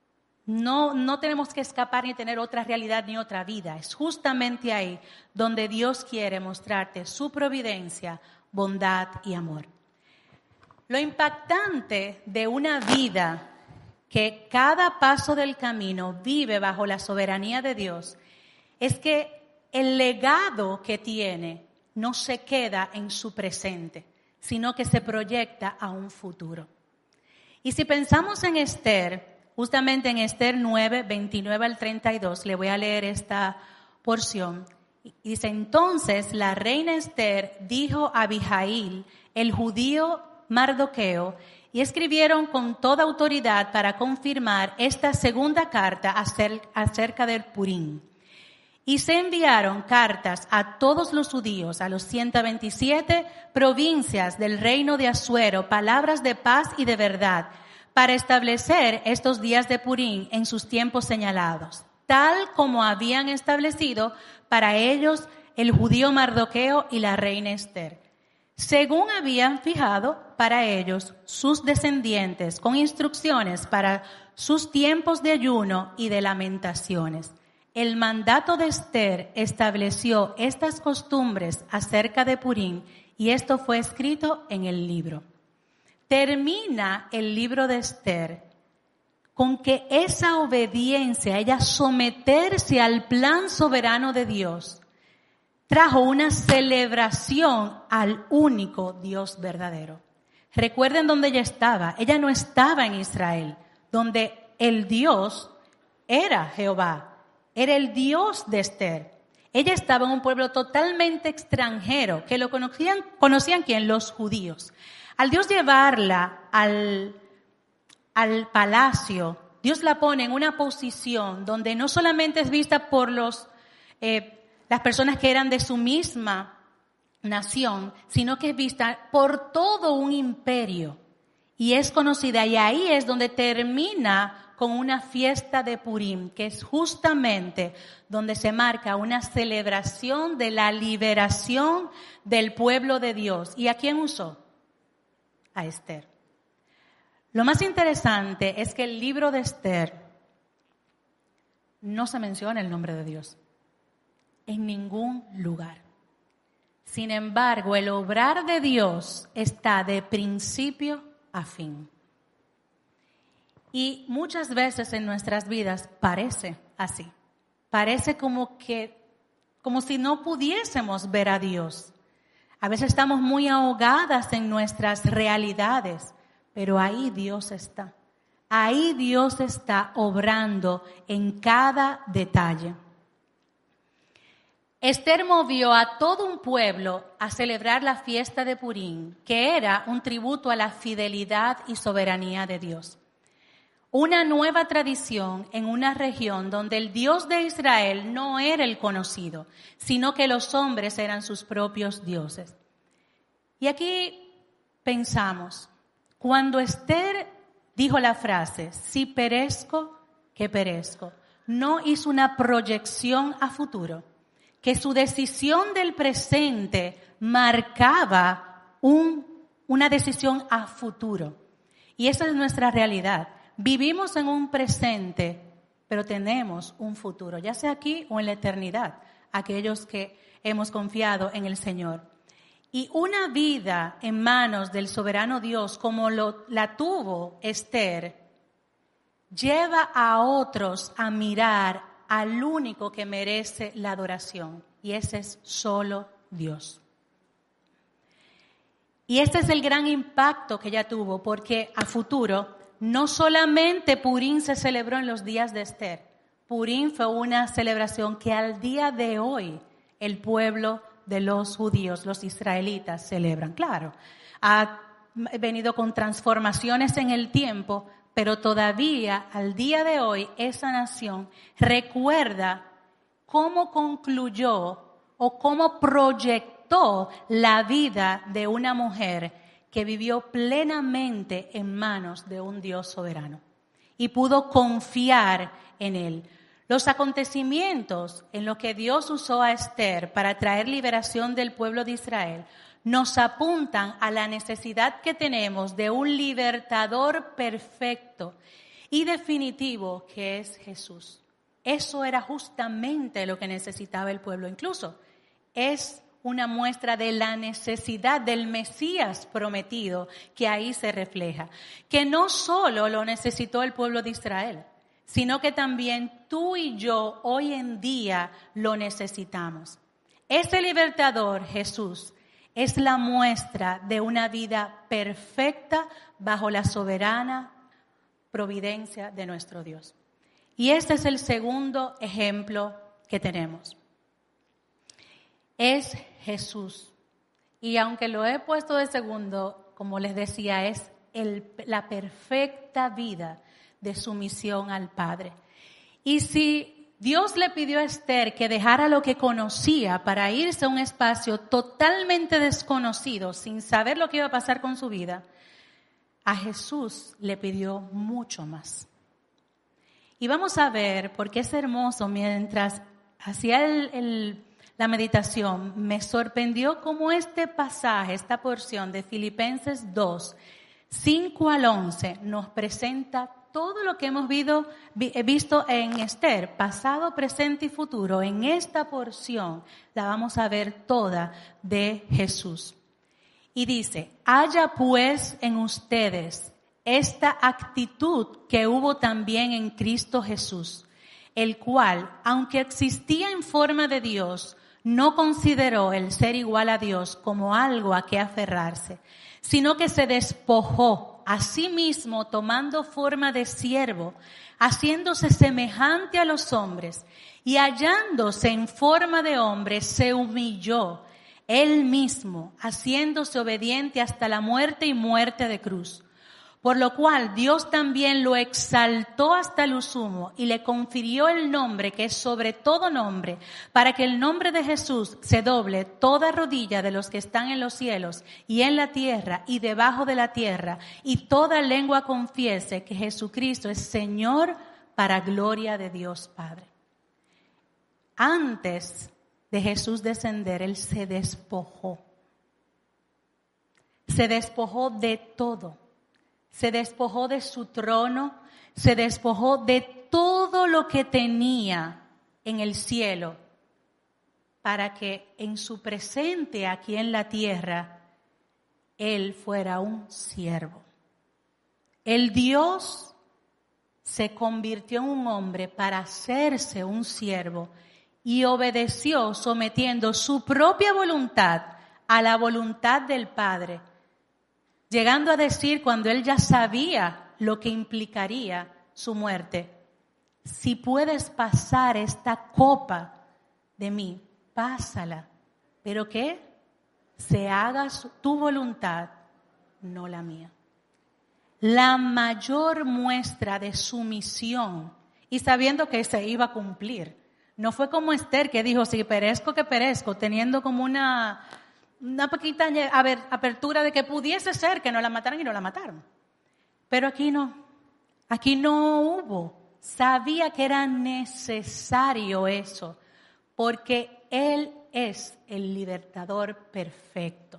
[SPEAKER 1] No tenemos que escapar ni tener otra realidad ni otra vida. Es justamente ahí donde Dios quiere mostrarte su providencia, bondad y amor. Lo impactante de una vida que cada paso del camino vive bajo la soberanía de Dios es que el legado que tiene no se queda en su presente, sino que se proyecta a un futuro. Y si pensamos en Esther, justamente en Esther 9, 29 al 32, le voy a leer esta porción. Dice, entonces la reina Esther dijo a Abihail, el judío Mardoqueo, y escribieron con toda autoridad para confirmar esta segunda carta acerca del Purim. Y se enviaron cartas a todos los judíos, a los 127 provincias del reino de Asuero, palabras de paz y de verdad, para establecer estos días de Purim en sus tiempos señalados, tal como habían establecido para ellos el judío Mardoqueo y la reina Esther, según habían fijado para ellos sus descendientes, con instrucciones para sus tiempos de ayuno y de lamentaciones. El mandato de Esther estableció estas costumbres acerca de Purim y esto fue escrito en el libro. Termina el libro de Esther con que esa obediencia, ella someterse al plan soberano de Dios, trajo una celebración al único Dios verdadero. Recuerden dónde ella estaba. Ella no estaba en Israel, donde el Dios era Jehová. Era el Dios de Esther. Ella estaba en un pueblo totalmente extranjero, que lo conocían ¿quién? Los judíos. Al Dios llevarla al palacio, Dios la pone en una posición donde no solamente es vista por las personas que eran de su misma nación, sino que es vista por todo un imperio. Y es conocida, y ahí es donde termina con una fiesta de Purim, que es justamente donde se marca una celebración de la liberación del pueblo de Dios. ¿Y a quién usó? A Esther. Lo más interesante es que el libro de Esther no se menciona el nombre de Dios en ningún lugar. Sin embargo, el obrar de Dios está de principio a fin. Y muchas veces en nuestras vidas parece así. Parece como si no pudiésemos ver a Dios. A veces estamos muy ahogadas en nuestras realidades, pero ahí Dios está. Ahí Dios está obrando en cada detalle. Esther movió a todo un pueblo a celebrar la fiesta de Purim, que era un tributo a la fidelidad y soberanía de Dios. Una nueva tradición en una región donde el Dios de Israel no era el conocido, sino que los hombres eran sus propios dioses. Y aquí pensamos, cuando Esther dijo la frase, si perezco, que perezco, no hizo una proyección a futuro, que su decisión del presente marcaba una decisión a futuro. Y esa es nuestra realidad. Vivimos en un presente, pero tenemos un futuro, ya sea aquí o en la eternidad, aquellos que hemos confiado en el Señor. Y una vida en manos del soberano Dios, como la tuvo Esther, lleva a otros a mirar al único que merece la adoración, y ese es solo Dios. Y este es el gran impacto que ella tuvo, porque a futuro no solamente Purim se celebró en los días de Esther. Purim fue una celebración que al día de hoy el pueblo de los judíos, los israelitas, celebran. Claro, ha venido con transformaciones en el tiempo, pero todavía al día de hoy esa nación recuerda cómo concluyó o cómo proyectó la vida de una mujer que vivió plenamente en manos de un Dios soberano y pudo confiar en Él. Los acontecimientos en los que Dios usó a Esther para traer liberación del pueblo de Israel nos apuntan a la necesidad que tenemos de un libertador perfecto y definitivo que es Jesús. Eso era justamente lo que necesitaba el pueblo. Incluso es una muestra de la necesidad del Mesías prometido que ahí se refleja. Que no solo lo necesitó el pueblo de Israel, sino que también tú y yo hoy en día lo necesitamos. Ese libertador, Jesús, es la muestra de una vida perfecta bajo la soberana providencia de nuestro Dios. Y este es el segundo ejemplo que tenemos. Es Jesús. Y aunque lo he puesto de segundo, como les decía, es la perfecta vida de sumisión al Padre. Y si Dios le pidió a Esther que dejara lo que conocía para irse a un espacio totalmente desconocido, sin saber lo que iba a pasar con su vida, a Jesús le pidió mucho más. Y vamos a ver, porque es hermoso, mientras hacía la meditación, me sorprendió cómo este pasaje, esta porción de Filipenses 2, 5 al 11, nos presenta todo lo que hemos visto en Esther, pasado, presente y futuro. En esta porción la vamos a ver toda de Jesús. Y dice, haya pues en ustedes esta actitud que hubo también en Cristo Jesús, el cual, aunque existía en forma de Dios, no consideró el ser igual a Dios como algo a que aferrarse, sino que se despojó a sí mismo tomando forma de siervo, haciéndose semejante a los hombres, y hallándose en forma de hombre, se humilló él mismo, haciéndose obediente hasta la muerte y muerte de cruz. Por lo cual Dios también lo exaltó hasta lo sumo y le confirió el nombre que es sobre todo nombre, para que el nombre de Jesús se doble toda rodilla de los que están en los cielos y en la tierra y debajo de la tierra, y toda lengua confiese que Jesucristo es Señor, para gloria de Dios Padre. Antes de Jesús descender, Él se despojó. Se despojó de todo. Se despojó de su trono, se despojó de todo lo que tenía en el cielo, para que en su presente aquí en la tierra, Él fuera un siervo. El Dios se convirtió en un hombre para hacerse un siervo y obedeció sometiendo su propia voluntad a la voluntad del Padre, llegando a decir cuando Él ya sabía lo que implicaría su muerte, si puedes pasar esta copa de mí, pásala, pero que se haga tu voluntad, no la mía. La mayor muestra de sumisión, y sabiendo que se iba a cumplir. No fue como Esther que dijo, si perezco, que perezco, teniendo como una pequeña apertura de que pudiese ser que no la mataran y no la mataron. Pero aquí no hubo. Sabía que era necesario eso, porque Él es el libertador perfecto.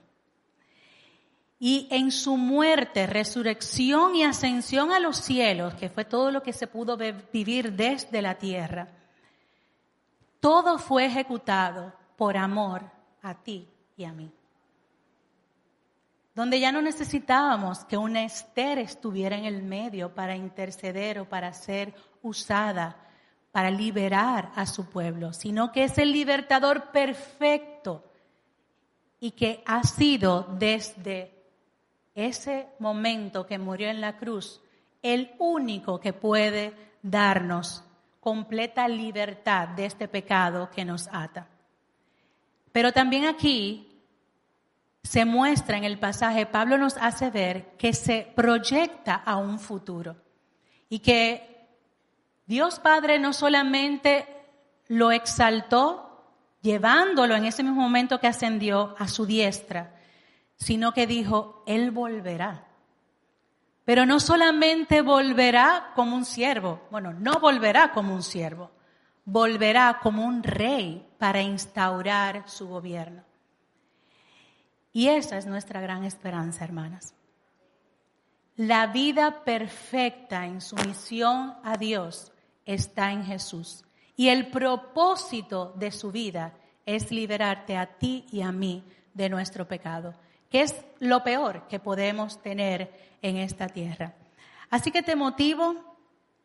[SPEAKER 1] Y en su muerte, resurrección y ascensión a los cielos, que fue todo lo que se pudo vivir desde la tierra, todo fue ejecutado por amor a ti y a mí. Donde ya no necesitábamos que una Esther estuviera en el medio para interceder o para ser usada para liberar a su pueblo, sino que es el libertador perfecto y que ha sido desde ese momento que murió en la cruz el único que puede darnos completa libertad de este pecado que nos ata. Pero también aquí se muestra en el pasaje, Pablo nos hace ver que se proyecta a un futuro y que Dios Padre no solamente lo exaltó, llevándolo en ese mismo momento que ascendió a su diestra, sino que dijo, Él volverá. Pero no solamente volverá como un siervo, no volverá como un siervo, volverá como un rey para instaurar su gobierno. Y esa es nuestra gran esperanza, hermanas. La vida perfecta en sumisión a Dios está en Jesús. Y el propósito de su vida es liberarte a ti y a mí de nuestro pecado, que es lo peor que podemos tener en esta tierra. Así que te motivo,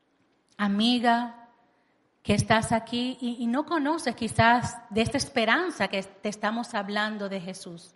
[SPEAKER 1] amiga, que estás aquí y no conoces quizás de esta esperanza que te estamos hablando de Jesús,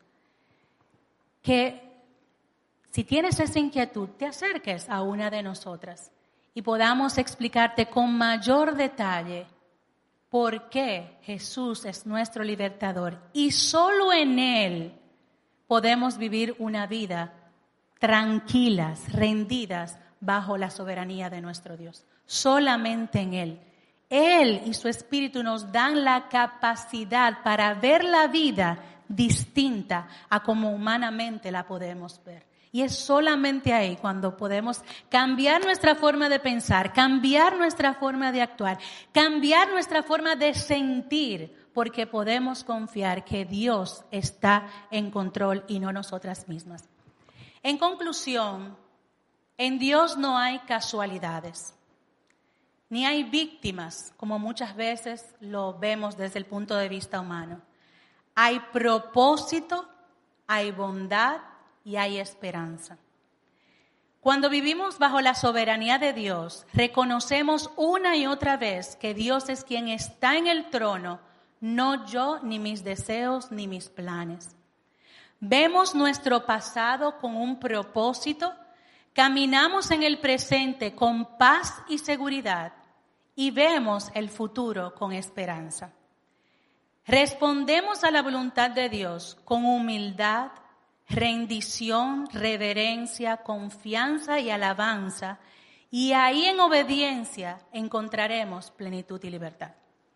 [SPEAKER 1] que si tienes esa inquietud, te acerques a una de nosotras y podamos explicarte con mayor detalle por qué Jesús es nuestro libertador y solo en Él podemos vivir una vida tranquilas, rendidas bajo la soberanía de nuestro Dios. Solamente en Él. Él y su Espíritu nos dan la capacidad para ver la vida distinta a como humanamente la podemos ver. Y es solamente ahí cuando podemos cambiar nuestra forma de pensar, cambiar nuestra forma de actuar, cambiar nuestra forma de sentir, porque podemos confiar que Dios está en control y no nosotras mismas. En conclusión, en Dios no hay casualidades, ni hay víctimas, como muchas veces lo vemos desde el punto de vista humano. Hay propósito, hay bondad y hay esperanza. Cuando vivimos bajo la soberanía de Dios, reconocemos una y otra vez que Dios es quien está en el trono, no yo, ni mis deseos, ni mis planes. Vemos nuestro pasado con un propósito, caminamos en el presente con paz y seguridad y vemos el futuro con esperanza. Respondemos a la voluntad de Dios con humildad, rendición, reverencia, confianza y alabanza, y ahí en obediencia encontraremos plenitud y libertad.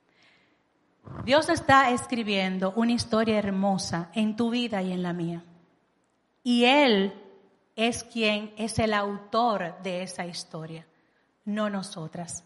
[SPEAKER 1] Dios está escribiendo una historia hermosa en tu vida y en la mía. Y Él es quien es el autor de esa historia, no nosotras.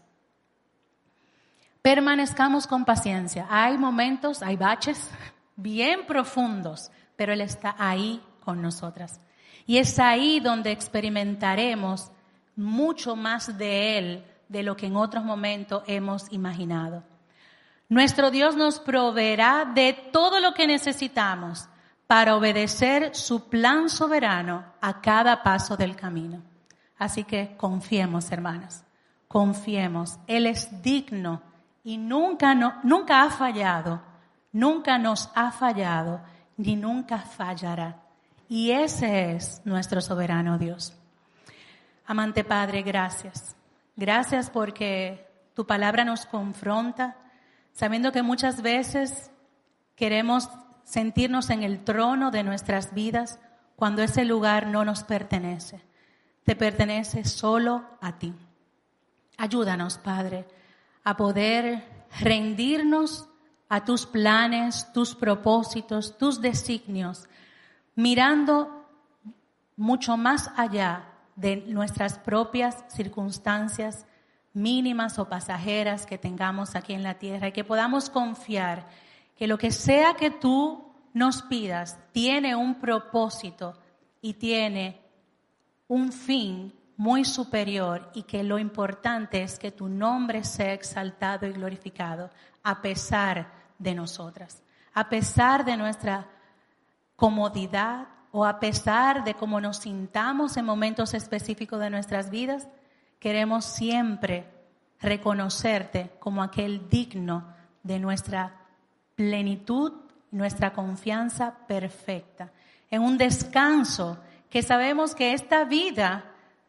[SPEAKER 1] Permanezcamos con paciencia. Hay momentos, hay baches bien profundos, pero Él está ahí con nosotras. Y es ahí donde experimentaremos mucho más de Él de lo que en otros momentos hemos imaginado. Nuestro Dios nos proveerá de todo lo que necesitamos para obedecer su plan soberano a cada paso del camino. Así que confiemos, hermanas, confiemos. Él es digno y nunca ha fallado, nunca nos ha fallado, ni nunca fallará. Y ese es nuestro soberano Dios. Amante Padre, gracias. Gracias porque tu palabra nos confronta, sabiendo que muchas veces queremos sentirnos en el trono de nuestras vidas cuando ese lugar no nos pertenece. Te pertenece solo a ti. Ayúdanos, Padre, a poder rendirnos a tus planes, tus propósitos, tus designios, mirando mucho más allá de nuestras propias circunstancias mínimas o pasajeras que tengamos aquí en la tierra, y que podamos confiar que lo que sea que tú nos pidas tiene un propósito y tiene un fin muy superior, y que lo importante es que tu nombre sea exaltado y glorificado a pesar de nosotras, a pesar de nuestra comodidad o a pesar de cómo nos sintamos en momentos específicos de nuestras vidas. Queremos siempre reconocerte como aquel digno de nuestra plenitud, nuestra confianza perfecta, en un descanso que sabemos que esta vida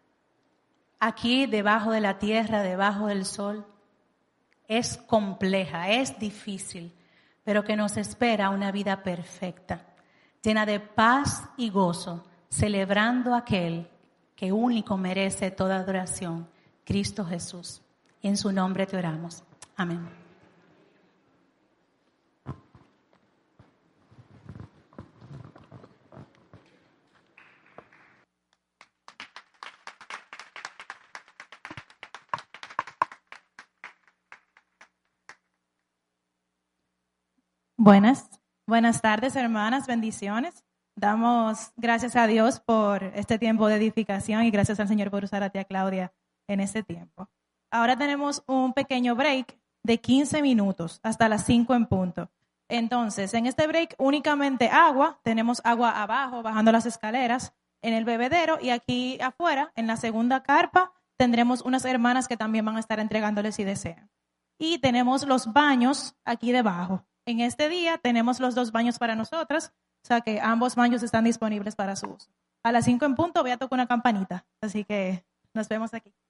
[SPEAKER 1] aquí debajo de la tierra, debajo del sol, es compleja, es difícil, pero que nos espera una vida perfecta, llena de paz y gozo, celebrando a aquel que único merece toda adoración, Cristo Jesús. En su nombre te oramos. Amén.
[SPEAKER 2] Buenas tardes, hermanas, bendiciones. Damos gracias a Dios por este tiempo de edificación y gracias al Señor por usar a tía Claudia en este tiempo. Ahora tenemos un pequeño break de 15 minutos hasta las 5 en punto. Entonces, en este break únicamente agua, tenemos agua abajo, bajando las escaleras, en el bebedero, y aquí afuera, en la segunda carpa, tendremos unas hermanas que también van a estar entregándoles si desean. Y tenemos los baños aquí debajo. En este día tenemos los 2 baños para nosotras, o sea que ambos baños están disponibles para su uso. A las 5 en punto voy a tocar una campanita, así que nos vemos aquí.